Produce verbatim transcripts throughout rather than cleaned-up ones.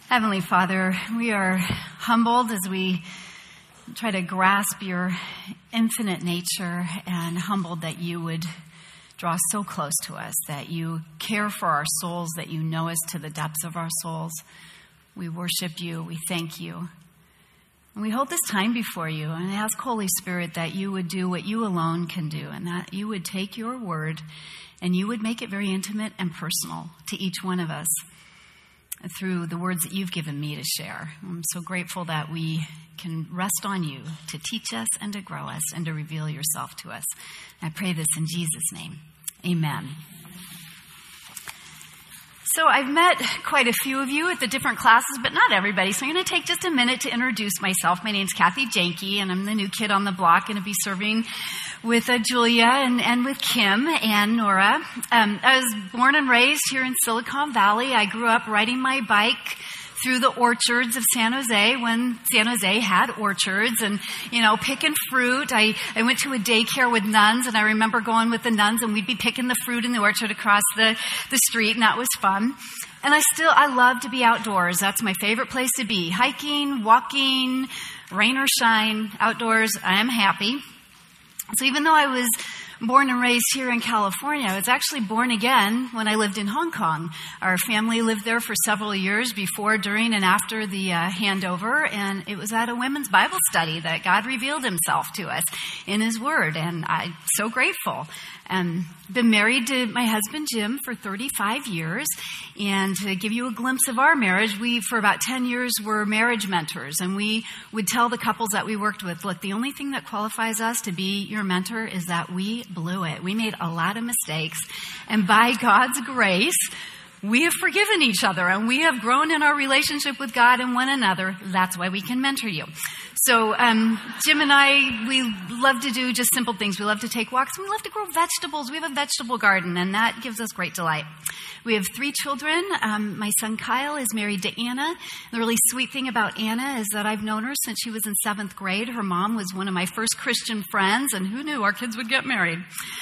Heavenly Father, we are humbled as we try to grasp your infinite nature, and humbled that you would draw so close to us, that you care for our souls, that you know us to the depths of our souls. We worship you. We thank you. And we hold this time before you and ask, Holy Spirit, that you would do what you alone can do, and that you would take your word and you would make it very intimate and personal to each one of us through the words that you've given me to share. I'm so grateful that we can rest on you to teach us and to grow us and to reveal yourself to us. I pray this in Jesus' name. Amen. So I've met quite a few of you at the different classes, but not everybody. So I'm going to take just a minute to introduce myself. My name's Kathy Janke, and I'm the new kid on the block, going to be serving with uh, Julia and, and with Kim and Nora. Um, I was born and raised here in Silicon Valley. I grew up riding my bike through the orchards of San Jose when San Jose had orchards, and, you know, picking fruit. I, I went to a daycare with nuns, and I remember going with the nuns, and we'd be picking the fruit in the orchard across the, the street, and that was fun. And I still, I love to be outdoors. That's my favorite place to be. Hiking, walking, rain or shine, outdoors, I am happy. So even though I was born and raised here in California, I was actually born again when I lived in Hong Kong. Our family lived there for several years before, during, and after the uh, handover, and it was at a women's Bible study that God revealed himself to us in his word, and I'm so grateful. And been married to my husband, Jim, for thirty-five years. And to give you a glimpse of our marriage, we, for about ten years, were marriage mentors. And we would tell the couples that we worked with, look, the only thing that qualifies us to be your mentor is that we blew it. We made a lot of mistakes. And by God's grace, we have forgiven each other, and we have grown in our relationship with God and one another. That's why we can mentor you. So um, Jim and I, we love to do just simple things. We love to take walks. We love to grow vegetables. We have a vegetable garden, and that gives us great delight. We have three children. Um, my son Kyle is married to Anna. The really sweet thing about Anna is that I've known her since she was in seventh grade. Her mom was one of my first Christian friends, and who knew our kids would get married?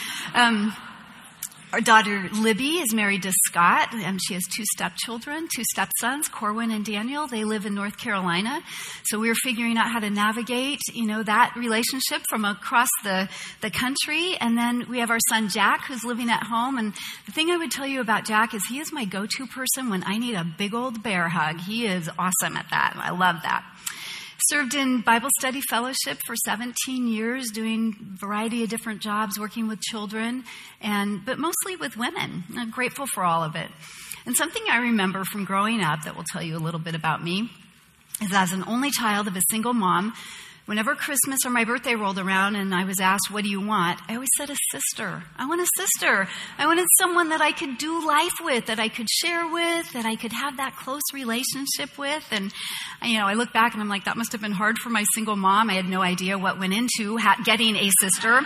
Um Our daughter, Libby, is married to Scott, and she has two stepchildren, two stepsons, Corwin and Daniel. They live in North Carolina. So we were figuring out how to navigate, you know, that relationship from across the, the country. And then we have our son, Jack, who's living at home. And the thing I would tell you about Jack is he is my go-to person when I need a big old bear hug. He is awesome at that. I love that. Served in Bible study fellowship for seventeen years, doing a variety of different jobs, working with children, and but mostly with women. I'm grateful for all of it. And something I remember from growing up that will tell you a little bit about me is, as an only child of a single mom, whenever Christmas or my birthday rolled around and I was asked, what do you want? I always said a sister. I want a sister. I wanted someone that I could do life with, that I could share with, that I could have that close relationship with. And, you know, I look back and I'm like, that must have been hard for my single mom. I had no idea what went into ha- getting a sister.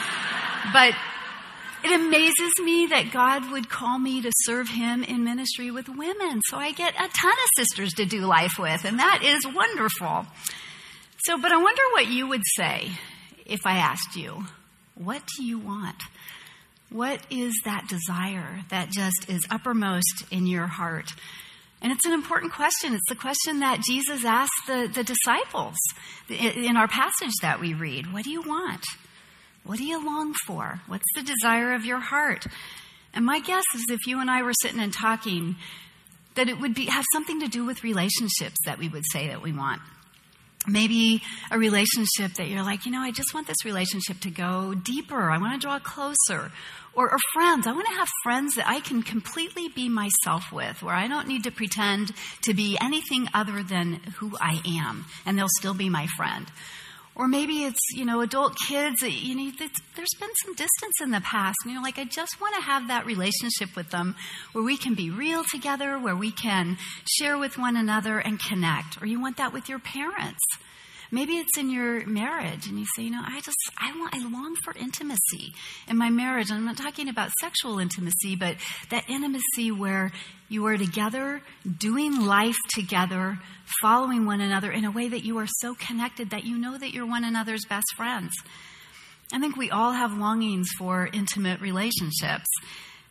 But it amazes me that God would call me to serve him in ministry with women. So I get a ton of sisters to do life with, and that is wonderful. So, but I wonder what you would say if I asked you, what do you want? What is that desire that just is uppermost in your heart? And it's an important question. It's the question that Jesus asked the, the disciples in our passage that we read. What do you want? What do you long for? What's the desire of your heart? And my guess is if you and I were sitting and talking, that it would be have something to do with relationships that we would say that we want. Maybe a relationship that you're like, you know, I just want this relationship to go deeper. I want to draw closer. Or, or friends. I want to have friends that I can completely be myself with, where I don't need to pretend to be anything other than who I am, and they'll still be my friend. Or maybe it's, you know, adult kids, you know, there's been some distance in the past. And you're like, I just want to have that relationship with them where we can be real together, where we can share with one another and connect. Or you want that with your parents. Maybe it's in your marriage and you say, you know, I just, I want, I long for intimacy in my marriage. And I'm not talking about sexual intimacy, but that intimacy where you are together, doing life together, following one another in a way that you are so connected that you know that you're one another's best friends. I think we all have longings for intimate relationships.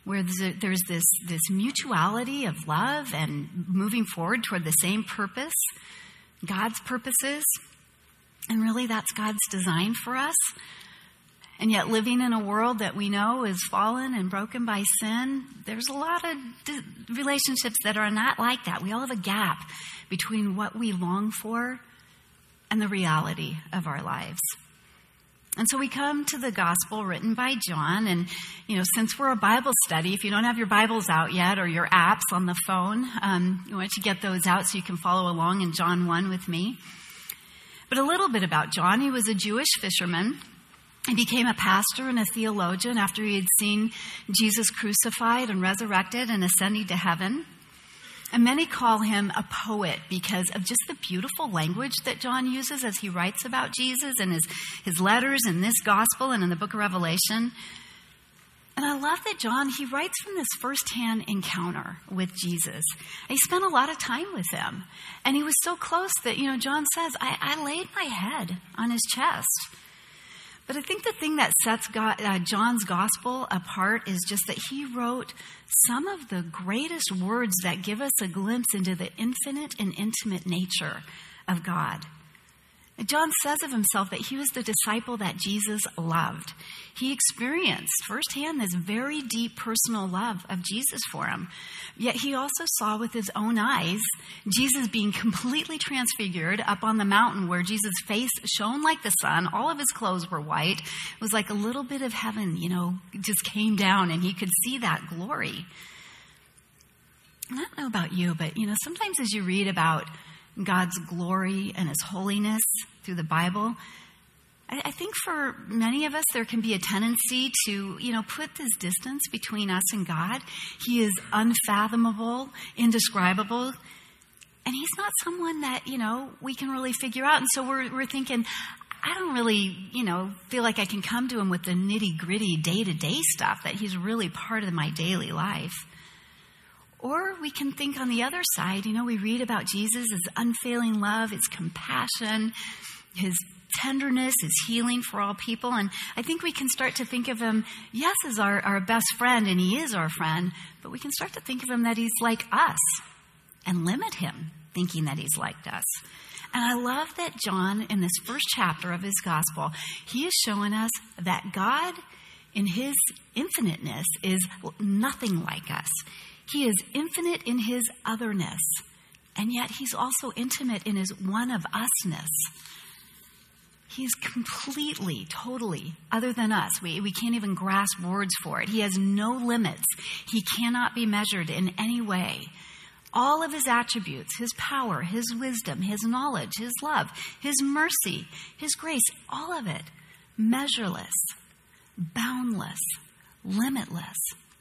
where there's this, this mutuality of love and moving forward toward the same purpose, God's purposes. And really, that's God's design for us. And yet, living in a world that we know is fallen and broken by sin, there's a lot of d- relationships that are not like that. We all have a gap between what we long for and the reality of our lives. And so we come to the gospel written by John. And, you know, since we're a Bible study, if you don't have your Bibles out yet or your apps on the phone, um, I want you to get those out so you can follow along in John one with me. But a little bit about John. He was a Jewish fisherman. He became a pastor and a theologian after he had seen Jesus crucified and resurrected and ascending to heaven. And many call him a poet because of just the beautiful language that John uses as he writes about Jesus in his, his letters in this gospel and in the book of Revelation. And I love that John, he writes from this firsthand encounter with Jesus. He spent a lot of time with him. And he was so close that, you know, John says, I, I laid my head on his chest. But I think the thing that sets God, uh, John's gospel apart is just that he wrote some of the greatest words that give us a glimpse into the infinite and intimate nature of God. John says of himself that he was the disciple that Jesus loved. He experienced firsthand this very deep personal love of Jesus for him. Yet he also saw with his own eyes Jesus being completely transfigured up on the mountain where Jesus' face shone like the sun. All of his clothes were white. It was like a little bit of heaven, you know, just came down and he could see that glory. I don't know about you, but, you know, sometimes as you read about God's glory and his holiness through the Bible, I, I think for many of us, there can be a tendency to, you know, put this distance between us and God. He is unfathomable, indescribable, and he's not someone that, you know, we can really figure out. And so we're, we're thinking, I don't really, you know, feel like I can come to him with the nitty gritty day-to-day stuff, that he's really part of my daily life. Or we can think on the other side, you know, we read about Jesus, his unfailing love, his compassion, his tenderness, his healing for all people. And I think we can start to think of him, yes, as our, our best friend, and he is our friend, but we can start to think of him that he's like us and limit him thinking that he's like us. And I love that John, in this first chapter of his gospel, he is showing us that God, in his infiniteness, is nothing like us. He is infinite in his otherness, and yet he's also intimate in his one-of-usness. He's completely, totally other than us. We, we can't even grasp words for it. He has no limits. He cannot be measured in any way. All of his attributes, his power, his wisdom, his knowledge, his love, his mercy, his grace, all of it, measureless, boundless, limitless.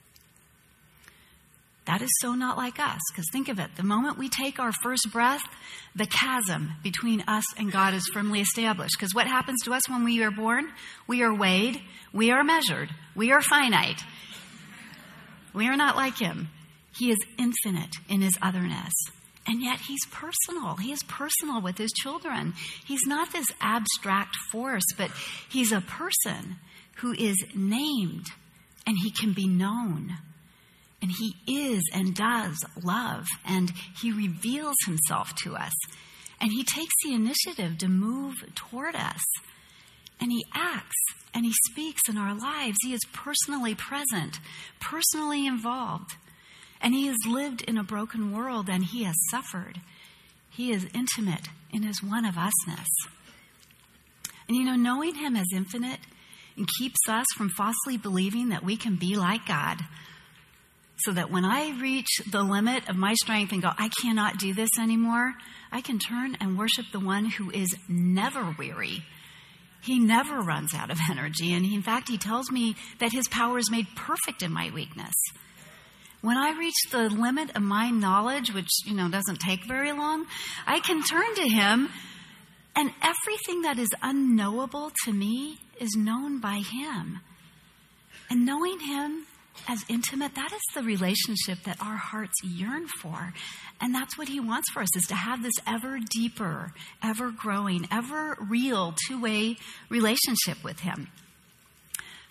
That is so not like us, because think of it. The moment we take our first breath, the chasm between us and God is firmly established. Because what happens to us when we are born? We are weighed, we are measured, we are finite. We are not like him. He is infinite in his otherness. And yet he's personal. He is personal with his children. He's not this abstract force, but he's a person who is named and he can be known. And he is and does love, and he reveals himself to us. And he takes the initiative to move toward us. And he acts and he speaks in our lives. He is personally present, personally involved. And he has lived in a broken world and he has suffered. He is intimate in his one-of-usness. And you know, knowing him as infinite and keeps us from falsely believing that we can be like God. So that when I reach the limit of my strength and go, I cannot do this anymore, I can turn and worship the one who is never weary. He never runs out of energy. And in fact, he tells me that his power is made perfect in my weakness. When I reach the limit of my knowledge, which, you know, doesn't take very long, I can turn to him, and everything that is unknowable to me is known by him. And knowing him as intimate, that is the relationship that our hearts yearn for. And that's what he wants for us, is to have this ever deeper, ever growing, ever real two-way relationship with him.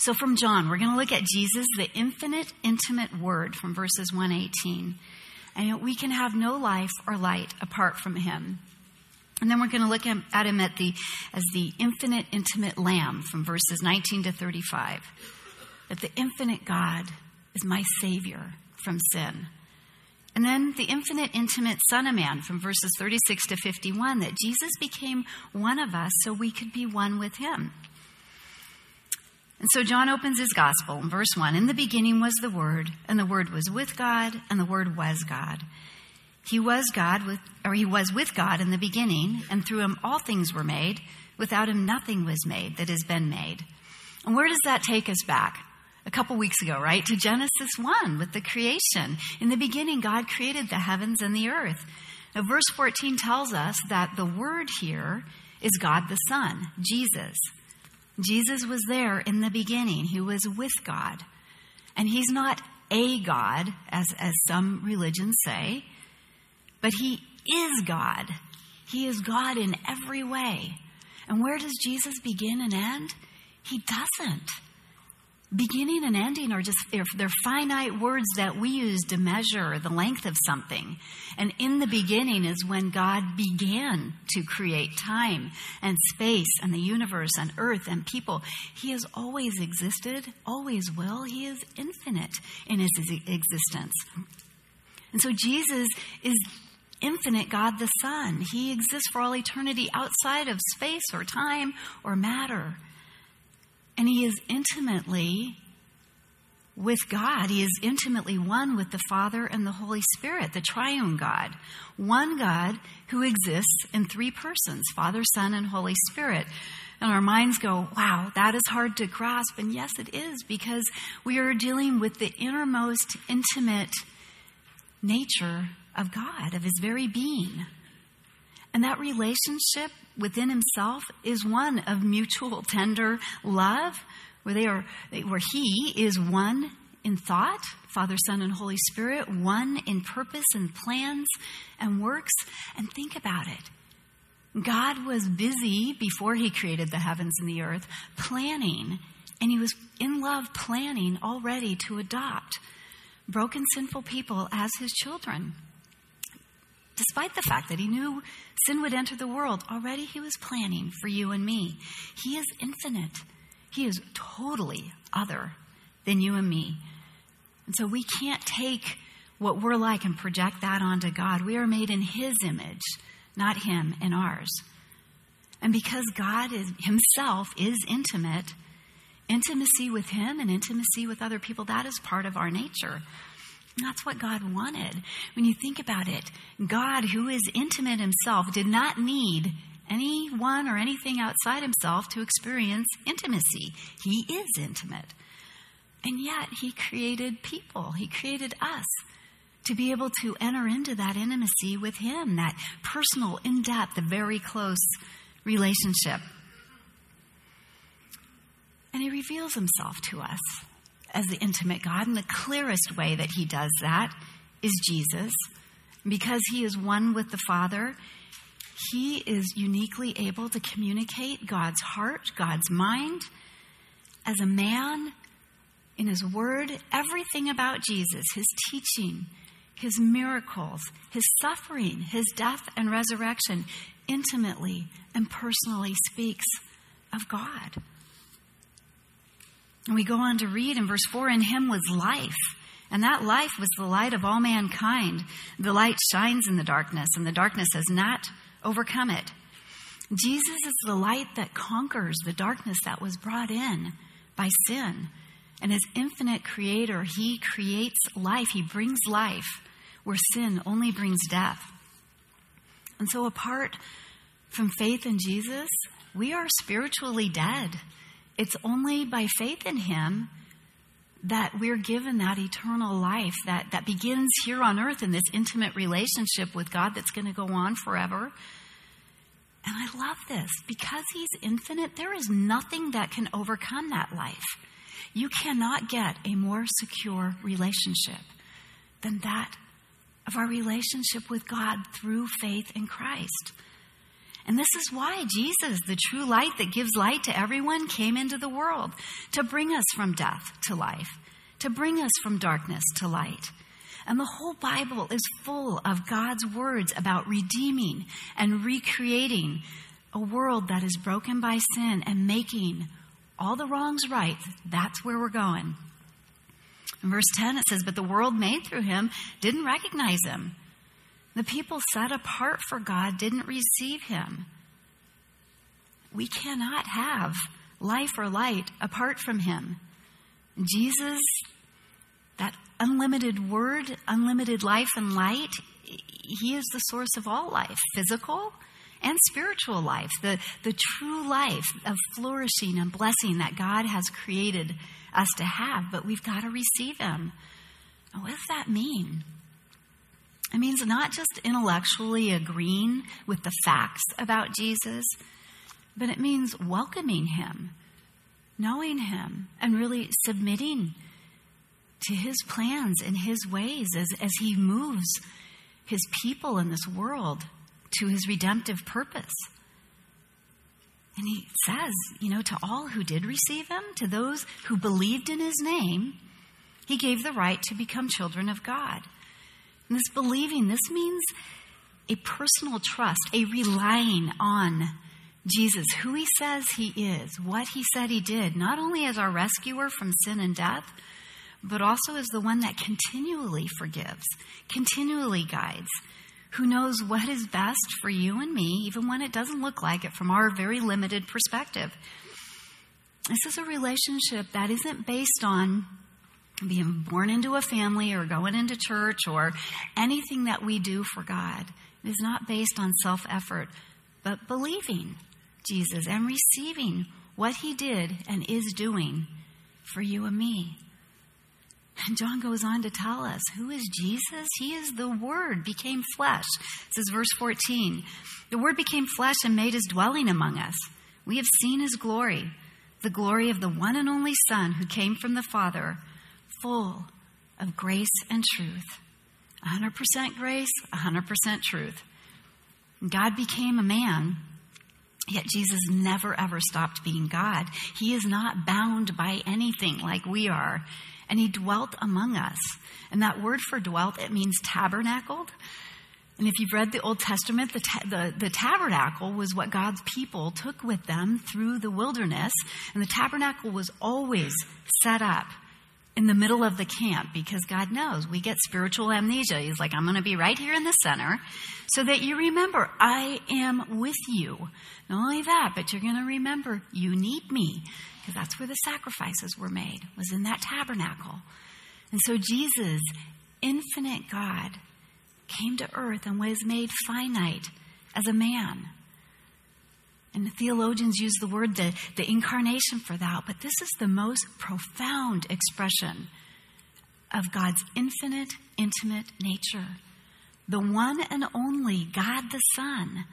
So from John, we're going to look at Jesus, the infinite, intimate Word from verses one eighteen. And we can have no life or light apart from him. And then we're going to look at him at the, as the infinite, intimate Lamb from verses nineteen to thirty-five. That the infinite God is my Savior from sin. And then the infinite, intimate Son of Man from verses thirty-six to fifty-one, that Jesus became one of us so we could be one with him. And so John opens his gospel in verse one. In the beginning was the Word, and the Word was with God, and the Word was God. He was God, with, or he was with God in the beginning, and through him all things were made. Without him nothing was made that has been made. And where does that take us back? A couple weeks ago, right? To Genesis one with the creation. In the beginning, God created the heavens and the earth. Now, verse fourteen tells us that the Word here is God the Son, Jesus. Jesus was there in the beginning. He was with God. And he's not a God, as, as some religions say, but he is God. He is God in every way. And where does Jesus begin and end? He doesn't. Beginning and ending are just, they're finite words that we use to measure the length of something. And in the beginning is when God began to create time and space and the universe and earth and people. He has always existed, always will. He is infinite in his existence. And so Jesus is infinite God the Son. He exists for all eternity outside of space or time or matter. And he is intimately with God. He is intimately one with the Father and the Holy Spirit, the triune God. One God who exists in three persons, Father, Son, and Holy Spirit. And our minds go, wow, that is hard to grasp. And yes, it is, because we are dealing with the innermost, intimate nature of God, of his very being. And that relationship within himself is one of mutual tender love, where they are, where he is one in thought, Father, Son, and Holy Spirit, one in purpose and plans and works. And think about it. God was busy before he created the heavens and the earth, planning, and he was in love planning already to adopt broken, sinful people as his children. Despite the fact that he knew sin would enter the world, already he was planning for you and me. He is infinite. He is totally other than you and me. And so we can't take what we're like and project that onto God. We are made in his image, not him in ours. And because God is himself is intimate, intimacy with him and intimacy with other people, that is part of our nature. And that's what God wanted. When you think about it, God, who is intimate himself, did not need anyone or anything outside himself to experience intimacy. He is intimate. And yet he created people. He created us to be able to enter into that intimacy with him, that personal, in-depth, very close relationship. And he reveals himself to us as the intimate God. And the clearest way that he does that is Jesus. Because he is one with the Father, he is uniquely able to communicate God's heart, God's mind. As a man, in his word, everything about Jesus, his teaching, his miracles, his suffering, his death and resurrection, intimately and personally speaks of God. And we go on to read in verse four, in him was life, and that life was the light of all mankind. The light shines in the darkness, and the darkness has not overcome it. Jesus is the light that conquers the darkness that was brought in by sin. And as infinite creator, he creates life. He brings life where sin only brings death. And so apart from faith in Jesus, we are spiritually dead. It's only by faith in him that we're given that eternal life that, that begins here on earth in this intimate relationship with God that's going to go on forever. And I love this. Because he's infinite, there is nothing that can overcome that life. You cannot get a more secure relationship than that of our relationship with God through faith in Christ. And this is why Jesus, the true light that gives light to everyone, came into the world to bring us from death to life, to bring us from darkness to light. And the whole Bible is full of God's words about redeeming and recreating a world that is broken by sin and making all the wrongs right. That's where we're going. In verse ten, it says, but the world made through him didn't recognize him. The people set apart for God didn't receive him. We cannot have life or light apart from him. Jesus, that unlimited word, unlimited life and light, he is the source of all life, physical and spiritual life, the, the true life of flourishing and blessing that God has created us to have, but we've got to receive him. What does that mean? It means not just intellectually agreeing with the facts about Jesus, but it means welcoming him, knowing him, and really submitting to his plans and his ways as, as he moves his people in this world to his redemptive purpose. And he says, you know, to all who did receive him, to those who believed in his name, he gave the right to become children of God. And this believing, this means a personal trust, a relying on Jesus, who he says he is, what he said he did, not only as our rescuer from sin and death, but also as the one that continually forgives, continually guides, who knows what is best for you and me, even when it doesn't look like it from our very limited perspective. This is a relationship that isn't based on being born into a family or going into church or anything that we do for God. It is not based on self-effort, but believing Jesus and receiving what he did and is doing for you and me. And John goes on to tell us, who is Jesus? He is the Word became flesh. It says, verse fourteen, the Word became flesh and made his dwelling among us. We have seen his glory, the glory of the one and only Son who came from the Father, full of grace and truth. one hundred percent grace, one hundred percent truth. God became a man, yet Jesus never ever stopped being God. He is not bound by anything like we are. And he dwelt among us. And that word for dwelt, it means tabernacled. And if you've read the Old Testament, the, ta- the, the tabernacle was what God's people took with them through the wilderness. And the tabernacle was always set up in the middle of the camp because God knows we get spiritual amnesia. He's like, I'm going to be right here in the center so that you remember I am with you. Not only that, but you're going to remember you need me because that's where the sacrifices were made, was in that tabernacle. And so Jesus, infinite God, came to earth and was made finite as a man. And the theologians use the word, the, the incarnation for that. But this is the most profound expression of God's infinite, intimate nature. The one and only God the Son,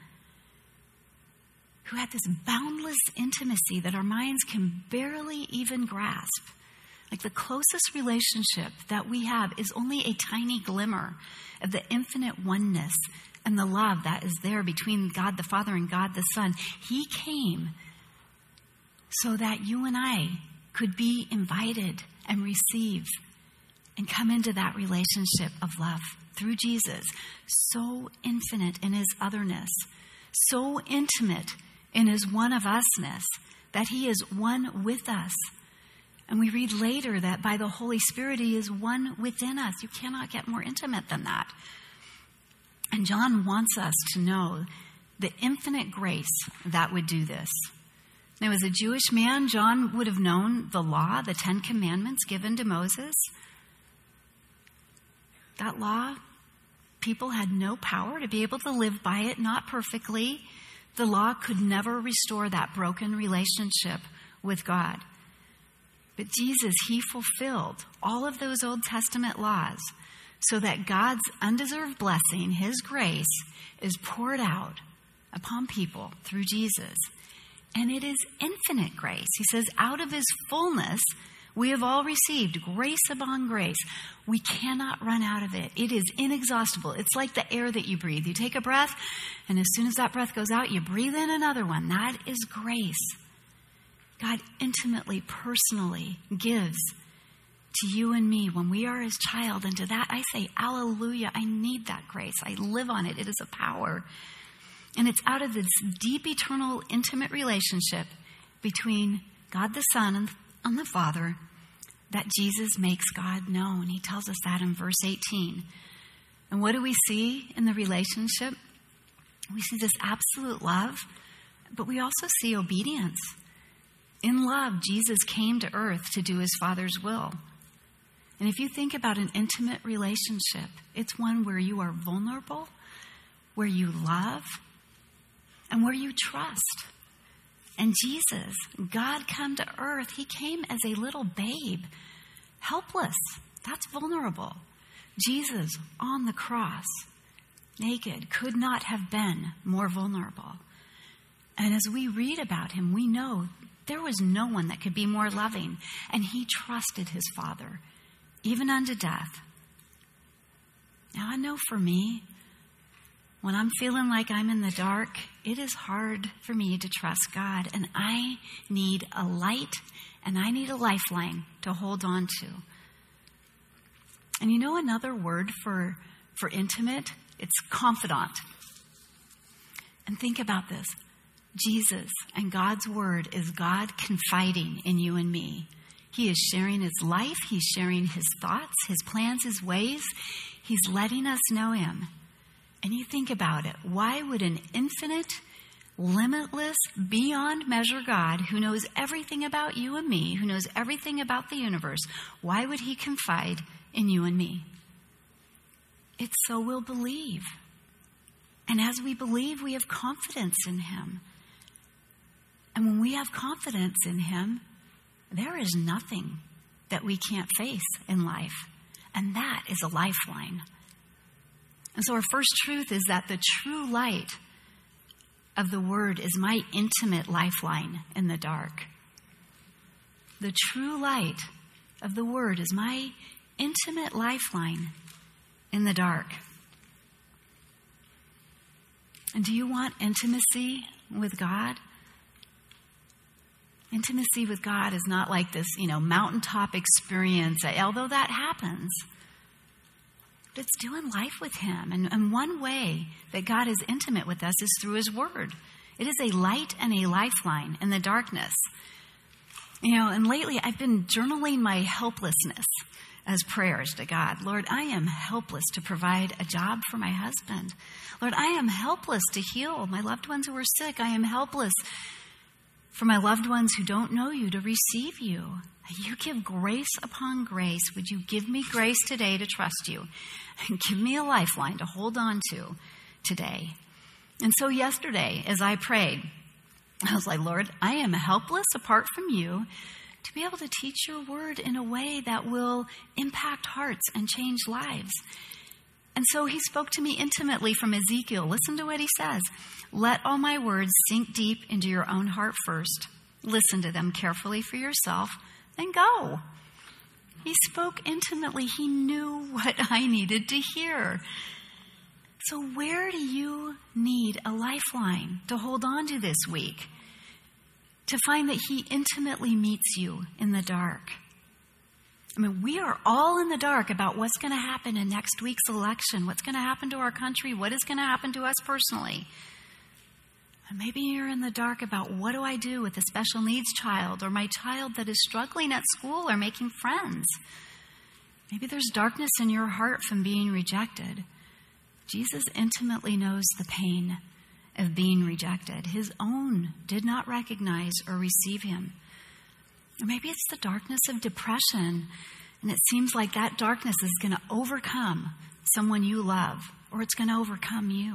who had this boundless intimacy that our minds can barely even grasp. Like the closest relationship that we have is only a tiny glimmer of the infinite oneness and the love that is there between God the Father and God the Son. He came so that you and I could be invited and receive and come into that relationship of love through Jesus. So infinite in his otherness, so intimate in his one-of-usness that he is one with us. And we read later that by the Holy Spirit, he is one within us. You cannot get more intimate than that. And John wants us to know the infinite grace that would do this. Now, as a Jewish man, John would have known the law, the Ten Commandments given to Moses. That law, people had no power to be able to live by it, not perfectly. The law could never restore that broken relationship with God. But Jesus, he fulfilled all of those Old Testament laws so that God's undeserved blessing, his grace, is poured out upon people through Jesus. And it is infinite grace. He says, out of his fullness, We have all received grace upon grace. We cannot run out of it. It is inexhaustible. It's like the air that you breathe. You take a breath, and as soon as that breath goes out, you breathe in another one. That is grace. God intimately, personally gives to you and me when we are his child. And to that I say, hallelujah, I need that grace. I live on it. It is a power. And it's out of this deep, eternal, intimate relationship between God the Son and on the Father that Jesus makes God known. He tells us that in verse eighteen. And what do we see in the relationship? We see this absolute love, but we also see obedience. In love, Jesus came to earth to do his Father's will. And if you think about an intimate relationship, it's one where you are vulnerable, where you love, and where you trust. And Jesus, God come to earth, he came as a little babe, helpless. That's vulnerable. Jesus on the cross, naked, could not have been more vulnerable. And as we read about him, we know there was no one that could be more loving. And he trusted his Father, even unto death. Now I know for me, when I'm feeling like I'm in the dark, it is hard for me to trust God. And I need a light and I need a lifeline to hold on to. And you know another word for, for intimate? It's confidant. And think about this. Jesus and God's word is God confiding in you and me. He is sharing his life. He's sharing his thoughts, his plans, his ways. He's letting us know him. And you think about it. Why would an infinite, limitless, beyond measure God who knows everything about you and me, who knows everything about the universe, why would he confide in you and me? It's so we'll believe. And as we believe, we have confidence in him. And when we have confidence in him, there is nothing that we can't face in life. And that is a lifeline. And so our first truth is that the true light of the word is my intimate lifeline in the dark. The true light of the word is my intimate lifeline in the dark. And do you want intimacy with God? Intimacy with God is not like this, you know, mountaintop experience, although that happens. But it's doing life with him. And, and one way that God is intimate with us is through his word. It is a light and a lifeline in the darkness. You know, and lately I've been journaling my helplessness as prayers to God. Lord, I am helpless to provide a job for my husband. Lord, I am helpless to heal my loved ones who are sick. I am helpless for my loved ones who don't know you to receive you. You give grace upon grace. Would you give me grace today to trust you? And give me a lifeline to hold on to today. And so yesterday, as I prayed, I was like, Lord, I am helpless apart from you to be able to teach your word in a way that will impact hearts and change lives. And so he spoke to me intimately from Ezekiel. Listen to what he says. Let all my words sink deep into your own heart first. Listen to them carefully for yourself, then go. He spoke intimately. He knew what I needed to hear. So where do you need a lifeline to hold on to this week? To find that he intimately meets you in the dark. I mean, we are all in the dark about what's going to happen in next week's election, what's going to happen to our country, what is going to happen to us personally. And maybe you're in the dark about what do I do with a special needs child or my child that is struggling at school or making friends. Maybe there's darkness in your heart from being rejected. Jesus intimately knows the pain of being rejected. His own did not recognize or receive him. Or maybe it's the darkness of depression, and it seems like that darkness is going to overcome someone you love, or it's going to overcome you.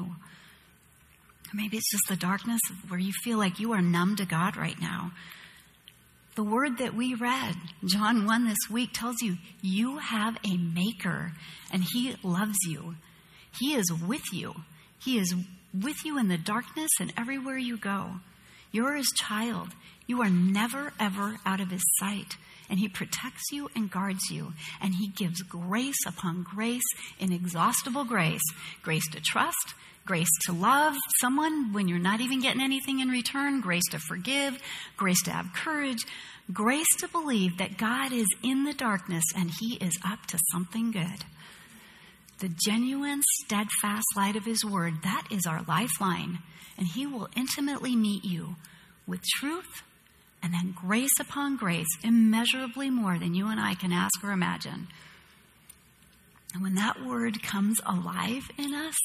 Or maybe it's just the darkness where you feel like you are numb to God right now. The word that we read, John one this week, tells you, you have a maker, and he loves you. He is with you. He is with you in the darkness and everywhere you go. You're his child. You are never, ever out of his sight. And he protects you and guards you. And he gives grace upon grace, inexhaustible grace. Grace to trust, grace to love someone when you're not even getting anything in return, grace to forgive, grace to have courage, grace to believe that God is in the darkness and he is up to something good. The genuine, steadfast light of his word, that is our lifeline. And he will intimately meet you with truth and then grace upon grace, immeasurably more than you and I can ask or imagine. And when that word comes alive in us,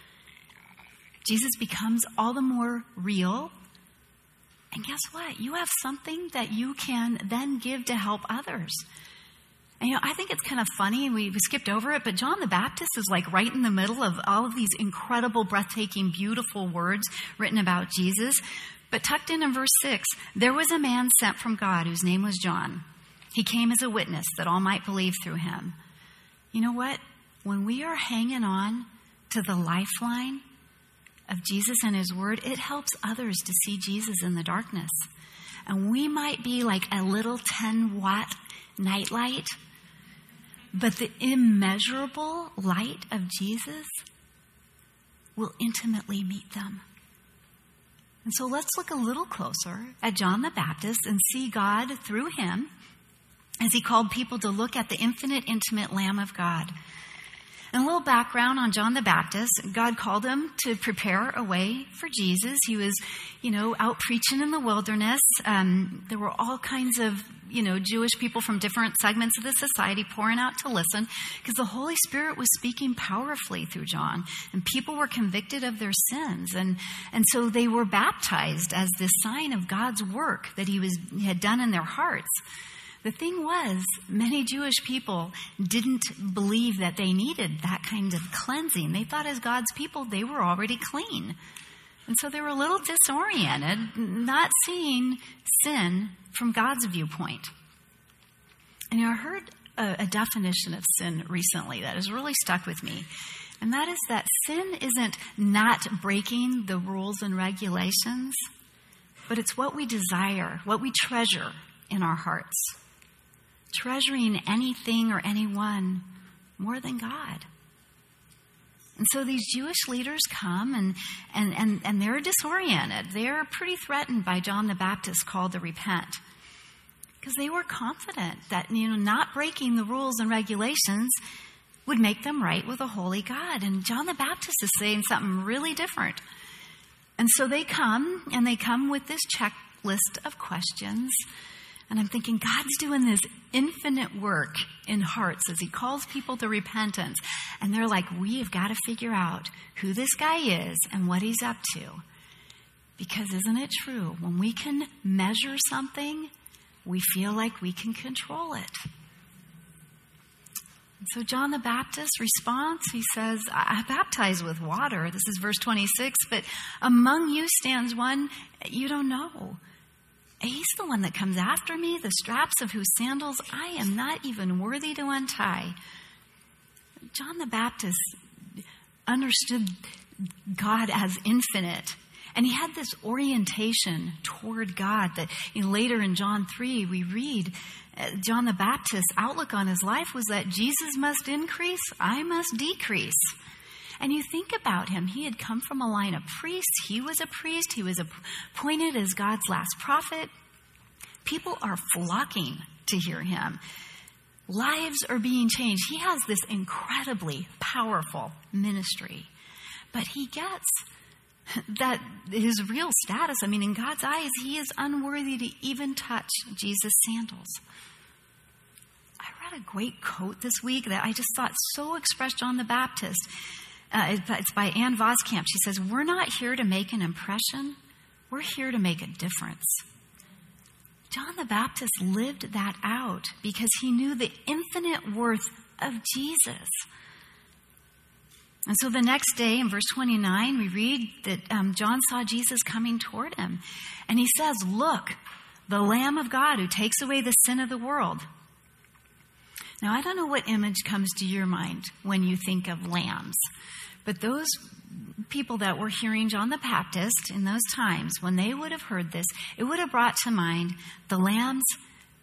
Jesus becomes all the more real. And guess what? You have something that you can then give to help others. And, you know, I think it's kind of funny. We, we skipped over it, but John the Baptist is like right in the middle of all of these incredible, breathtaking, beautiful words written about Jesus. But tucked in in verse six, there was a man sent from God whose name was John. He came as a witness that all might believe through him. You know what? When we are hanging on to the lifeline of Jesus and his word, it helps others to see Jesus in the darkness. And we might be like a little ten watt nightlight, but the immeasurable light of Jesus will intimately meet them. And so let's look a little closer at John the Baptist and see God through him as he called people to look at the infinite, intimate Lamb of God. And a little background on John the Baptist. God called him to prepare a way for Jesus. He was, you know, out preaching in the wilderness. Um, there were all kinds of, you know, Jewish people from different segments of the society pouring out to listen because the Holy Spirit was speaking powerfully through John, and people were convicted of their sins. And, and so they were baptized as this sign of God's work that he was he had done in their hearts. The thing was, many Jewish people didn't believe that they needed that kind of cleansing. They thought as God's people, they were already clean. And so they were a little disoriented, not seeing sin from God's viewpoint. And you know, I heard a, a definition of sin recently that has really stuck with me. And that is that sin isn't not breaking the rules and regulations, but it's what we desire, what we treasure in our hearts. Treasuring anything or anyone more than God. And so these Jewish leaders come and, and, and, and they're disoriented. They're pretty threatened by John the Baptist call to repent. Because they were confident that, you know, not breaking the rules and regulations would make them right with a holy God. And John the Baptist is saying something really different. And so they come, and they come with this checklist of questions. And I'm thinking, God's doing this infinite work in hearts as he calls people to repentance. And they're like, we have got to figure out who this guy is and what he's up to. Because isn't it true? When we can measure something, we feel like we can control it. And so John the Baptist's response, he says, I baptize with water. This is verse twenty-six. But among you stands one you don't know. He's the one that comes after me, the straps of whose sandals I am not even worthy to untie. John the Baptist understood God as infinite. And he had this orientation toward God that, you know, later in John three, we read uh, John the Baptist's outlook on his life was that Jesus must increase, I must decrease. And you think about him, he had come from a line of priests. He was a priest. He was appointed as God's last prophet. People are flocking to hear him. Lives are being changed. He has this incredibly powerful ministry. But he gets that his real status, I mean, in God's eyes, he is unworthy to even touch Jesus' sandals. I read a great quote this week that I just thought so expressed John the Baptist. Uh, it's by Ann Voskamp. She says, we're not here to make an impression. We're here to make a difference. John the Baptist lived that out because he knew the infinite worth of Jesus. And so the next day in verse twenty-nine, we read that um, John saw Jesus coming toward him. And he says, look, the Lamb of God who takes away the sin of the world. Now, I don't know what image comes to your mind when you think of lambs, but those people that were hearing John the Baptist in those times, when they would have heard this, it would have brought to mind the lambs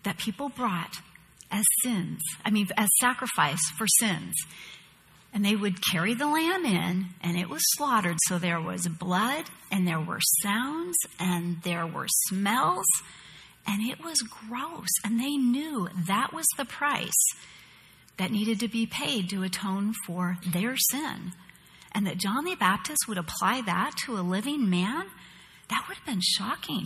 that people brought as sins, I mean, as sacrifice for sins. And they would carry the lamb in, and it was slaughtered. So there was blood, and there were sounds, and there were smells, and it was gross. And they knew that was the price that needed to be paid to atone for their sin. And that John the Baptist would apply that to a living man, that would have been shocking.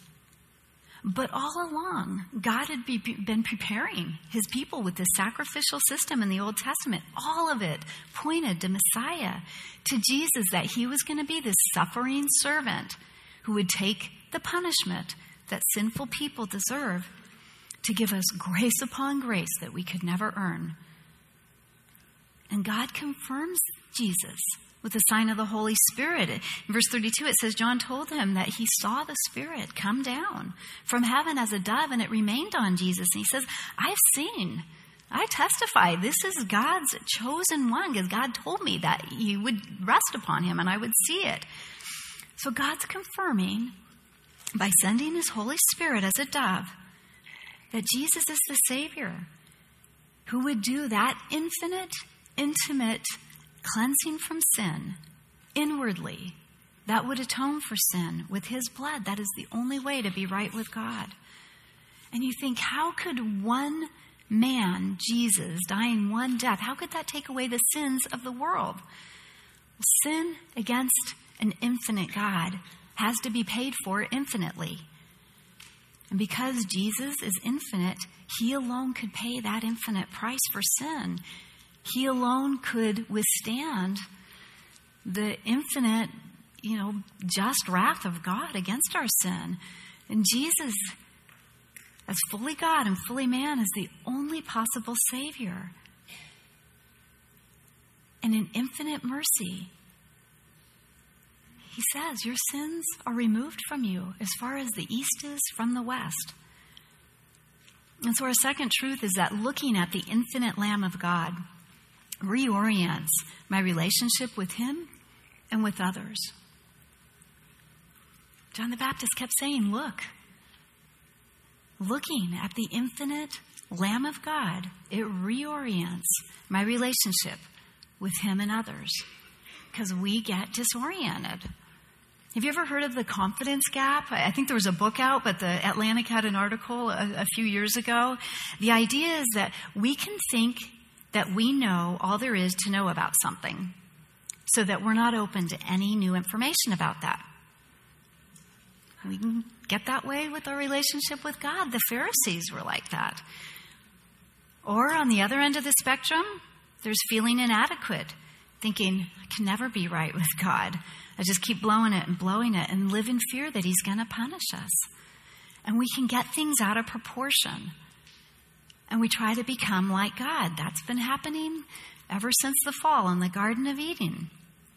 But all along, God had be, been preparing his people with this sacrificial system in the Old Testament. All of it pointed to Messiah, to Jesus, that he was going to be this suffering servant who would take the punishment that sinful people deserve to give us grace upon grace that we could never earn. And God confirms Jesus with the sign of the Holy Spirit. In verse thirty-two, it says, John told him that he saw the Spirit come down from heaven as a dove, and it remained on Jesus. And he says, I've seen, I testify, this is God's chosen one, because God told me that he would rest upon him and I would see it. So God's confirming by sending his Holy Spirit as a dove that Jesus is the Savior who would do that infinite, intimate cleansing from sin inwardly, that would atone for sin with his blood. That is the only way to be right with God. And you think, how could one man, Jesus, dying one death, how could that take away the sins of the world? Well, sin against an infinite God has to be paid for infinitely. And because Jesus is infinite, he alone could pay that infinite price for sin. He alone could withstand the infinite, you know, just wrath of God against our sin. And Jesus, as fully God and fully man, is the only possible Savior. And in infinite mercy, he says, your sins are removed from you as far as the east is from the west. And so our second truth is that looking at the infinite Lamb of God reorients my relationship with him and with others. John the Baptist kept saying, look, looking at the infinite Lamb of God, it reorients my relationship with him and others, because we get disoriented. Have you ever heard of the confidence gap? I think there was a book out, but the Atlantic had an article a, a few years ago. The idea is that we can think that we know all there is to know about something, so that we're not open to any new information about that. We can get that way with our relationship with God. The Pharisees were like that. Or on the other end of the spectrum, there's feeling inadequate, thinking, I can never be right with God. I just keep blowing it and blowing it and live in fear that he's going to punish us. And we can get things out of proportion. And we try to become like God. That's been happening ever since the fall in the Garden of Eden.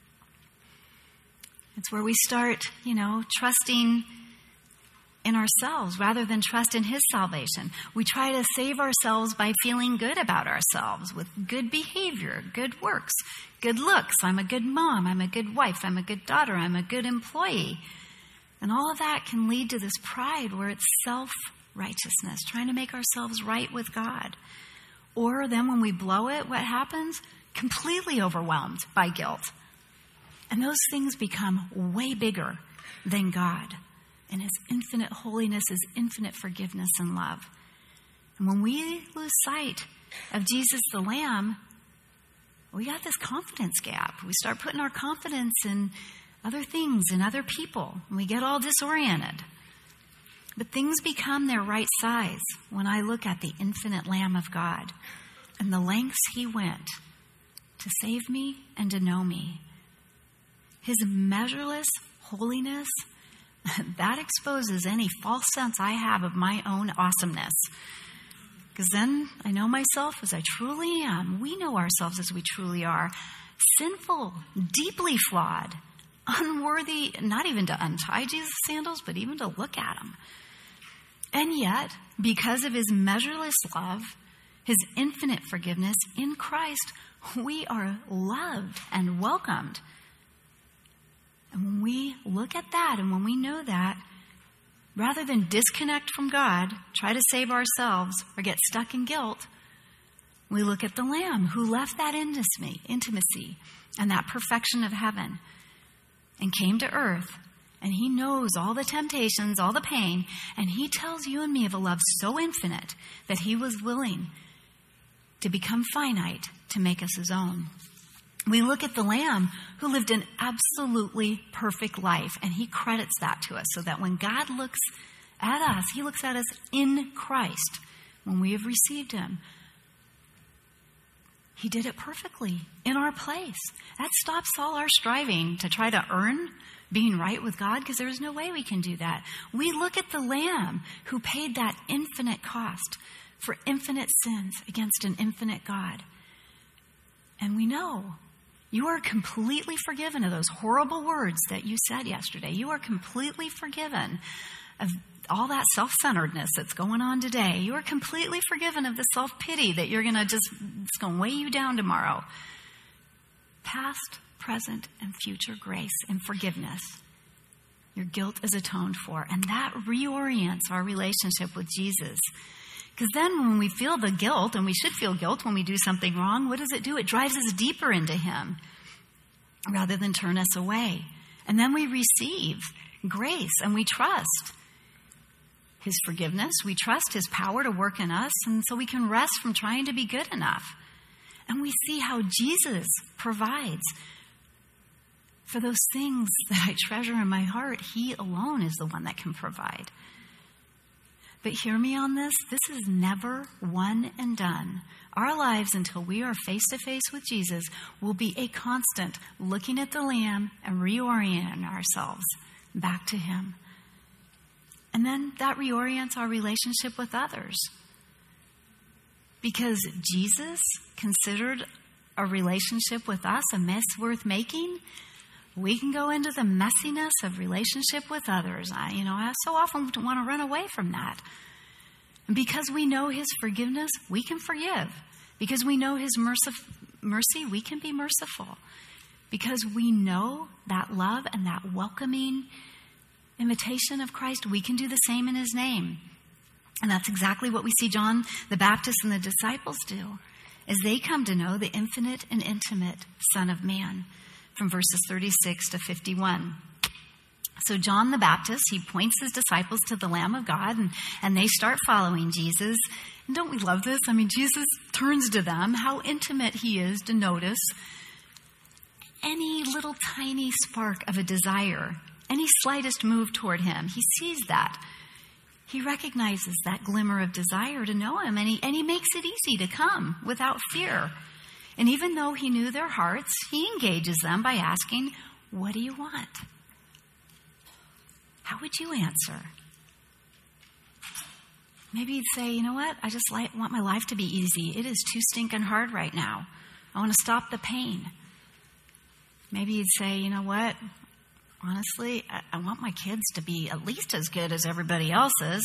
It's where we start, you know, trusting in ourselves rather than trust in his salvation. We try to save ourselves by feeling good about ourselves with good behavior, good works, good looks. I'm a good mom. I'm a good wife. I'm a good daughter. I'm a good employee. And all of that can lead to this pride where it's self-righteousness, trying to make ourselves right with God. Or then when we blow it, what happens? Completely overwhelmed by guilt. And those things become way bigger than God and his infinite holiness, his infinite forgiveness and love. And when we lose sight of Jesus the Lamb, we got this confidence gap. We start putting our confidence in other things and other people, and we get all disoriented. But things become their right size when I look at the infinite Lamb of God and the lengths he went to save me and to know me. His measureless holiness, that exposes any false sense I have of my own awesomeness. Because then I know myself as I truly am. We know ourselves as we truly are. Sinful, deeply flawed, unworthy, not even to untie Jesus' sandals, but even to look at them. And yet, because of his measureless love, his infinite forgiveness in Christ, we are loved and welcomed. And when we look at that and when we know that, rather than disconnect from God, try to save ourselves, or get stuck in guilt, we look at the Lamb who left that intimacy and that perfection of heaven and came to earth. And he knows all the temptations, all the pain, and he tells you and me of a love so infinite that he was willing to become finite to make us his own. We look at the Lamb who lived an absolutely perfect life, and he credits that to us so that when God looks at us, he looks at us in Christ when we have received him. He did it perfectly in our place. That stops all our striving to try to earn being right with God, because there is no way we can do that. We look at the Lamb who paid that infinite cost for infinite sins against an infinite God. And we know you are completely forgiven of those horrible words that you said yesterday. You are completely forgiven of all that self-centeredness that's going on today. You are completely forgiven of the self-pity that you're going to just, it's going to weigh you down tomorrow. Past, present, and future grace and forgiveness. Your guilt is atoned for. And that reorients our relationship with Jesus. Because then when we feel the guilt, and we should feel guilt when we do something wrong, what does it do? It drives us deeper into him rather than turn us away. And then we receive grace and we trust his forgiveness. We trust his power to work in us, and so we can rest from trying to be good enough. And we see how Jesus provides for those things that I treasure in my heart. He alone is the one that can provide. But hear me on this. This is never one and done. Our lives until we are face to face with Jesus will be a constant looking at the Lamb and reorienting ourselves back to him. And then that reorients our relationship with others. Because Jesus considered a relationship with us a mess worth making, we can go into the messiness of relationship with others. I, you know, I so often want to run away from that. And because we know his forgiveness, we can forgive. Because we know his mercif- mercy, we can be merciful. Because we know that love and that welcoming imitation of Christ, we can do the same in his name. And that's exactly what we see John the Baptist and the disciples do as they come to know the infinite and intimate Son of Man, from verses thirty-six to fifty-one. So John the Baptist, he points his disciples to the Lamb of God, and, and they start following Jesus. And don't we love this? I mean, Jesus turns to them, how intimate he is to notice any little tiny spark of a desire, any slightest move toward him. He sees that. He recognizes that glimmer of desire to know him, and he, and he makes it easy to come without fear. And even though he knew their hearts, he engages them by asking, "What do you want?" How would you answer? Maybe you'd say, "You know what? I just like, want my life to be easy. It is too stinking hard right now. I want to stop the pain." Maybe you'd say, "You know what? Honestly, I, I want my kids to be at least as good as everybody else's.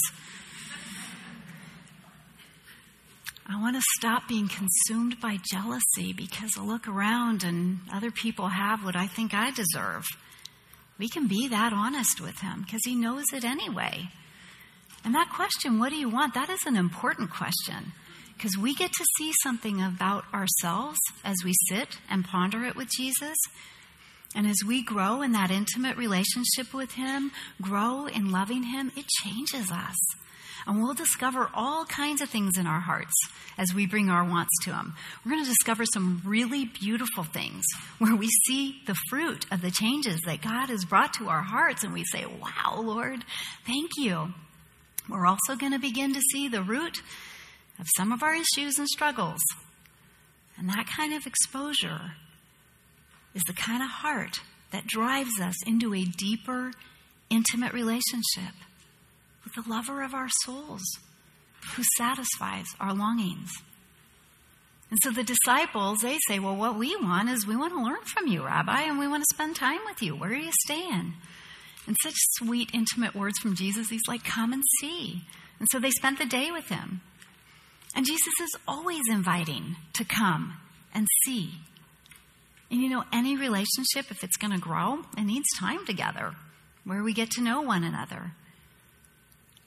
I want to stop being consumed by jealousy because I look around and other people have what I think I deserve." We can be that honest with him because he knows it anyway. And that question, what do you want? That is an important question because we get to see something about ourselves as we sit and ponder it with Jesus. And as we grow in that intimate relationship with him, grow in loving him, it changes us. And we'll discover all kinds of things in our hearts as we bring our wants to him. We're going to discover some really beautiful things where we see the fruit of the changes that God has brought to our hearts. And we say, "Wow, Lord, thank you." We're also going to begin to see the root of some of our issues and struggles. And that kind of exposure is the kind of heart that drives us into a deeper, intimate relationship with the lover of our souls who satisfies our longings. And so the disciples, they say, "Well, what we want is we want to learn from you, Rabbi, and we want to spend time with you. Where are you staying?" And such sweet, intimate words from Jesus. He's like, "Come and see." And so they spent the day with him. And Jesus is always inviting to come and see. And you know, any relationship, if it's going to grow, it needs time together where we get to know one another.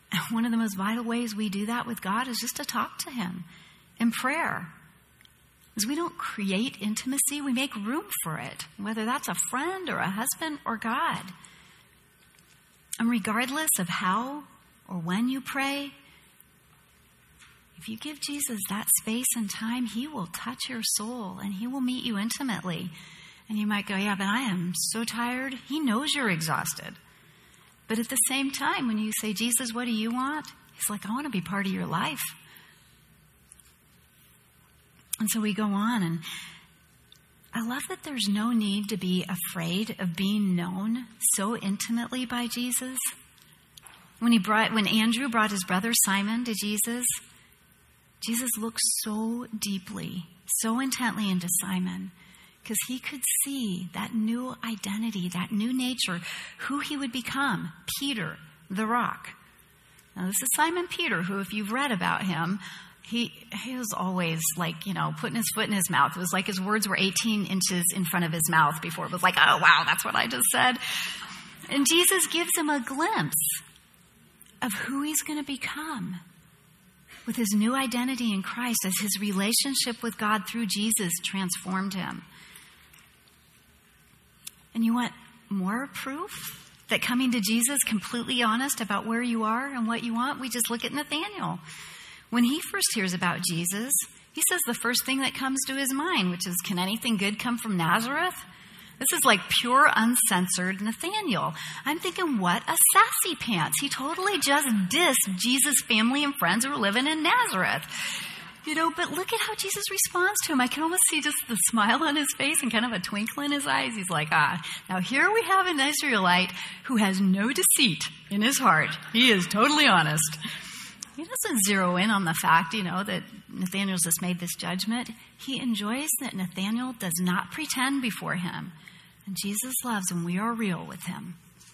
One of the most vital ways we do that with God is just to talk to him in prayer. As we don't create intimacy, we make room for it, whether that's a friend or a husband or God. And regardless of how or when you pray, if you give Jesus that space and time, he will touch your soul and he will meet you intimately. And you might go, yeah, but I am so tired. He knows you're exhausted. But at the same time, when you say, Jesus, what do you want? He's like, I want to be part of your life. And so we go on, and I love that there's no need to be afraid of being known so intimately by Jesus. When he brought, when Andrew brought his brother Simon to Jesus, Jesus looked so deeply, so intently into Simon, because he could see that new identity, that new nature, who he would become, Peter, the rock. Now, this is Simon Peter, who, if you've read about him, he he was always like, you know, putting his foot in his mouth. It was like his words were eighteen inches in front of his mouth before it was like, oh, wow, that's what I just said. And Jesus gives him a glimpse of who he's going to become with his new identity in Christ as his relationship with God through Jesus transformed him. And you want more proof that coming to Jesus completely honest about where you are and what you want? We just look at Nathanael. When he first hears about Jesus, he says the first thing that comes to his mind, which is, can anything good come from Nazareth? This is like pure, uncensored Nathanael. I'm thinking, what a sassy pants. He totally just dissed Jesus' family and friends who were living in Nazareth. You know, but look at how Jesus responds to him. I can almost see just the smile on his face and kind of a twinkle in his eyes. He's like, ah, now here we have an Israelite who has no deceit in his heart. He is totally honest. He doesn't zero in on the fact, you know, that Nathanael's just made this judgment. He enjoys that Nathanael does not pretend before him. And Jesus loves when we are real with him.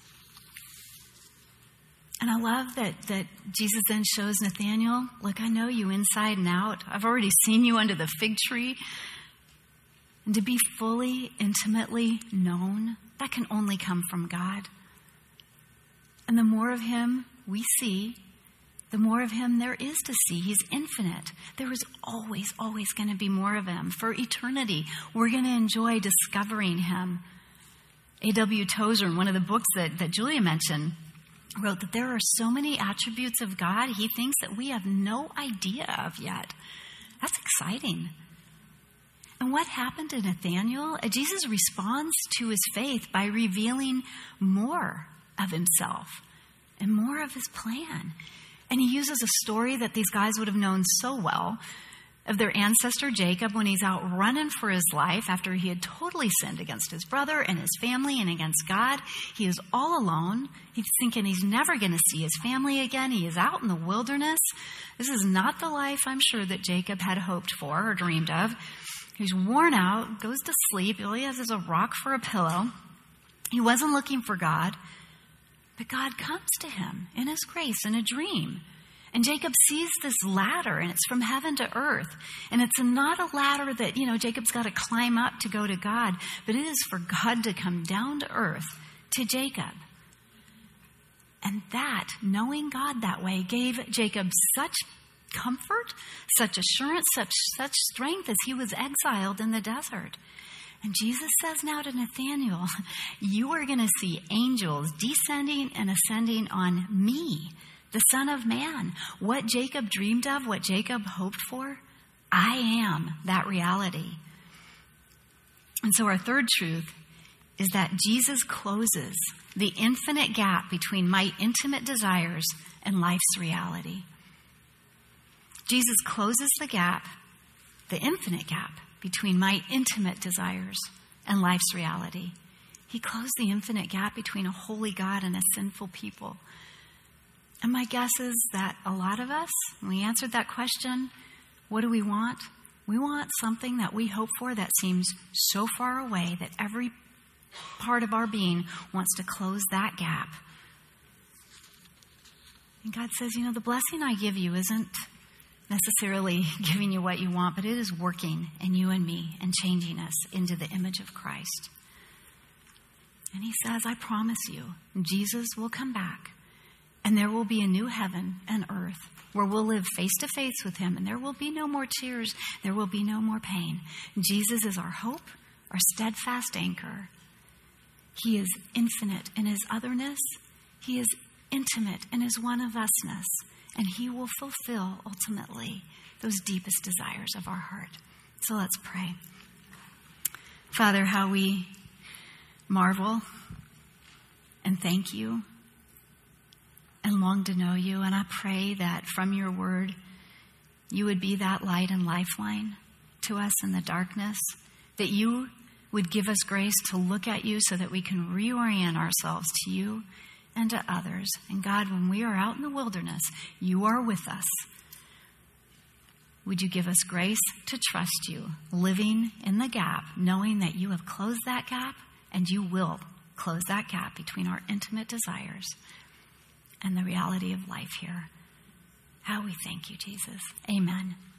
And I love that, that Jesus then shows Nathanael, look, I know you inside and out. I've already seen you under the fig tree. And to be fully, intimately known, that can only come from God. And the more of him we see, the more of him there is to see. He's infinite. There is always, always going to be more of him. For eternity, we're going to enjoy discovering him. A W Tozer, in one of the books that, that Julia mentioned, wrote that there are so many attributes of God he thinks that we have no idea of yet. That's exciting. And what happened to Nathanael? Jesus responds to his faith by revealing more of himself and more of his plan. And he uses a story that these guys would have known so well of their ancestor Jacob when he's out running for his life after he had totally sinned against his brother and his family and against God. He is all alone. He's thinking he's never going to see his family again. He is out in the wilderness. This is not the life I'm sure that Jacob had hoped for or dreamed of. He's worn out, goes to sleep. All he has is a rock for a pillow. He wasn't looking for God, but God comes to him in his grace in a dream. And Jacob sees this ladder, and it's from heaven to earth. And it's not a ladder that, you know, Jacob's got to climb up to go to God, but it is for God to come down to earth to Jacob. And that, knowing God that way, gave Jacob such comfort, such assurance, such, such strength as he was exiled in the desert. And Jesus says now to Nathanael, you are going to see angels descending and ascending on me, the Son of Man. What Jacob dreamed of, what Jacob hoped for, I am that reality. And so our third truth is that Jesus closes the infinite gap between my intimate desires and life's reality. Jesus closes the gap, the infinite gap, between my intimate desires and life's reality. He closed the infinite gap between a holy God and a sinful people. And my guess is that a lot of us, when we answered that question, what do we want? We want something that we hope for that seems so far away that every part of our being wants to close that gap. And God says, you know, the blessing I give you isn't necessarily giving you what you want, but it is working in you and me and changing us into the image of Christ. And he says, I promise you, Jesus will come back And there will be a new heaven and earth where we'll live face to face with him, and there will be no more tears. There will be no more pain. Jesus is our hope, our steadfast anchor. He is infinite in his otherness. He is intimate in his one-of-usness. And he will fulfill, ultimately, those deepest desires of our heart. So let's pray. Father, how we marvel and thank you and long to know you. And I pray that from your word, you would be that light and lifeline to us in the darkness, that you would give us grace to look at you so that we can reorient ourselves to you and to others. And God, when we are out in the wilderness, you are with us. Would you give us grace to trust you, living in the gap, knowing that you have closed that gap and you will close that gap between our intimate desires and the reality of life here. How we thank you, Jesus. Amen.